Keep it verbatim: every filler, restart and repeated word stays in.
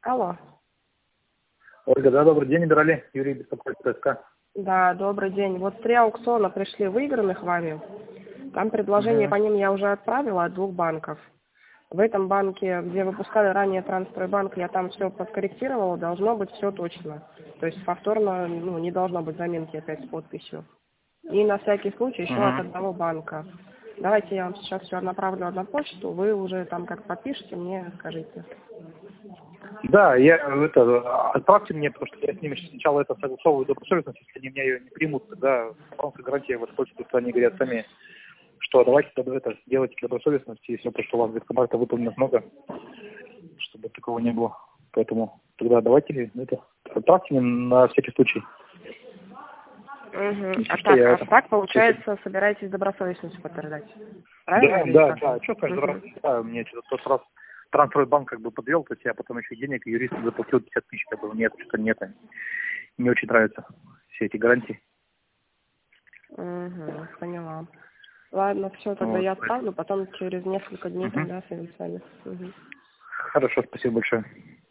Алло. Ольга, да, добрый день, Мирали. Юрий беспокоит ТСК. Да, добрый день. Вот три аукциона пришли выигранных вами. Там предложение Угу. по ним я уже отправила от двух банков. В этом банке, где выпускали ранее Трансстройбанк, я там все подкорректировала, должно быть все точно. То есть повторно ну, не должно быть заминки опять с подписью. И на всякий случай еще от Угу. одного банка. Давайте я вам сейчас все направлю на почту, вы уже там как подпишите, мне скажите. Да, я это отправьте мне, потому что я с ними сначала это согласовываю добросовестность, если они меня ее не примут, тогда банк гарантия воспользуются, они говорят сами, что давайте тогда это делайте добросовестность, и все, потому что у вас веткомарта выполнено много, чтобы такого не было. Поэтому тогда давайте это отправьте мне на всякий случай. Угу. Если А что, так, я а это... так получается, собираетесь добросовестностью подтверждать. Правильно? Да, Или да, как? да, что конечно, Угу. раз, да, мне что-то тот раз Трансстройбанк как бы подвел, то есть я потом еще денег юристу заплатил пятьдесят тысяч, как бы нет, что-то нет. Не очень нравятся все эти гарантии. Угу, поняла. Ладно, все, тогда Вот. я отправлю, потом через несколько дней Мгм. тогда с вами. Угу. Хорошо, спасибо большое.